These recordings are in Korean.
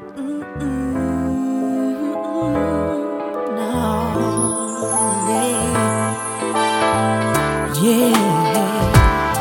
No, yeah.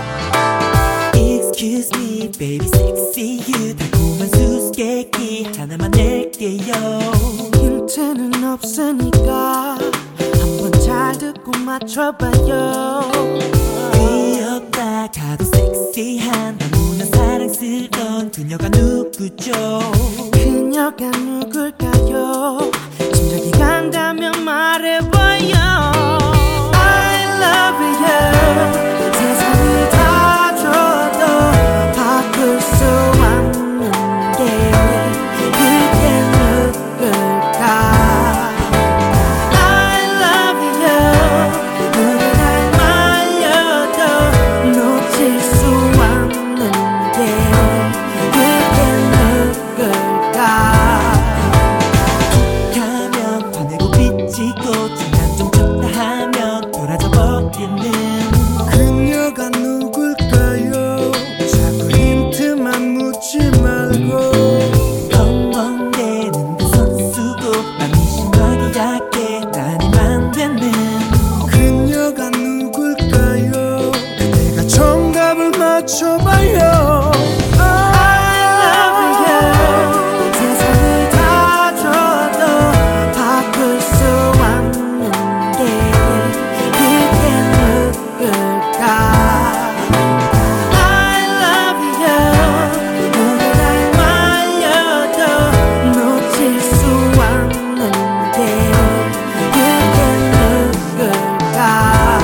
Excuse me, baby, sexy you. 달콤한 수수께끼 하나만 낼게요. 힌트는 없으니까 한번 잘 듣고 맞춰봐요. 귀엽다 가도 섹시한 너무나 사랑스러운 그녀가 누구죠? 그녀가 누굴까요? 짐작이 간다면 말해봐요. I love you. 세상이 다 줘도 바꿀 수 없는 게 그게 누굴까? I love you. 누굴 말려도 놓칠 수 없는 게 그게 누굴까? 툭하면 화내고 비치고 장난 좀 쳤다 하면 돌아져 버리는 그녀가 누굴까요? 자꾸 힌트만 묻지 말고. 벙벙대는 그 선수고 맘이 심하게 약해 다니면 되는 그녀가 누굴까요? 그대가 정답을 맞춰봐요. I love you. 세상을 다 줘도 바꿀 수 없는 게 그게 누굴까? I love you. 누굴 말려도 놓칠 수 없는 게 그게 누굴까?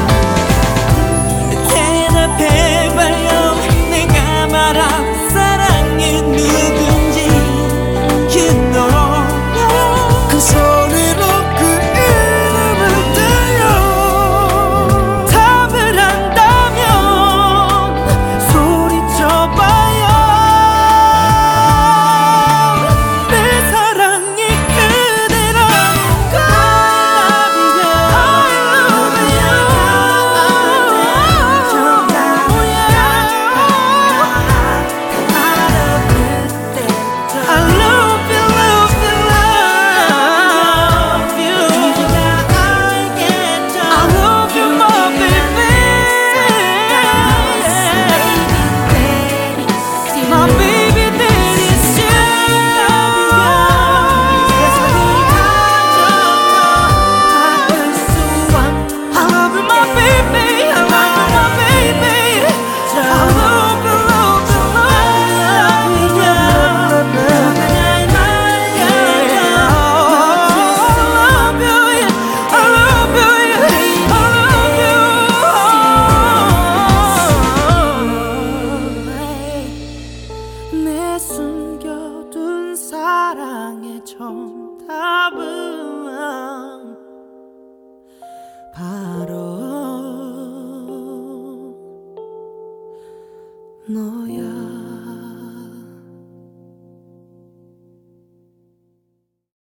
대답해봐요. 내가 말한 사랑이 누군지 You know. 큰 소리로 그 이름을 대요. 답을 안다면 소리쳐봐요. 내 사랑이 그대라니까. I love you. 정답이야. I love you, love you, love you. I love you, my baby. My baby, that is you. I love you, my baby. I love you, my baby. I love you, love you, love you. 내 숨겨둔 사랑의 정답은 바로 너야.